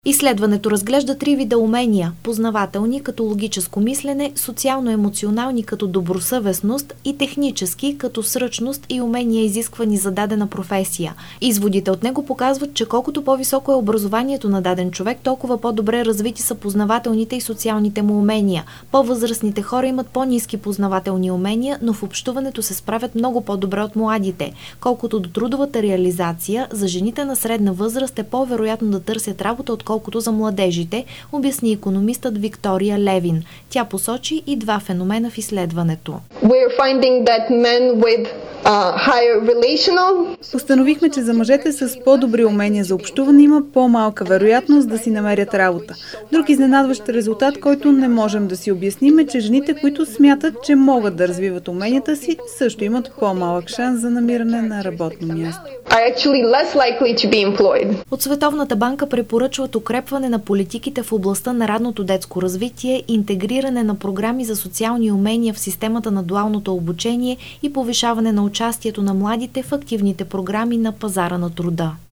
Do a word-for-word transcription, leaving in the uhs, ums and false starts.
Изследването разглежда три вида умения – познавателни като логическо мислене, социално-емоционални като добросъвестност и технически като сръчност и умения, изисквани за дадена професия. Изводите от него показват, че колкото по-високо е образованието на даден човек, толкова по-добре развити са познавателните и социалните му умения. По-възрастните хора имат по-ниски познавателни умения, но в общуването се справят много по-добре от младите. Колкото до трудовата реализация, за жените на средна възраст е по-вероятно да търсят работа, отколкото за младежите, обясни икономистът Виктория Левин. Тя посочи и два феномена в изследването. Установихме, че за мъжете с по-добри умения за общуване има по-малка вероятност да си намерят работа. Друг изненадващ резултат, който не можем да си обясним, е, че жените, които смятат, че могат да развиват уменията си, също имат по-малък шанс за намиране на работно място. От Световната банка препоръчват укрепване на политиките в областта на ранното детско развитие, интегриране на програми за социални умения в системата на дуалното обучение и повишаване на участието на младите в активните програми на пазара на труда.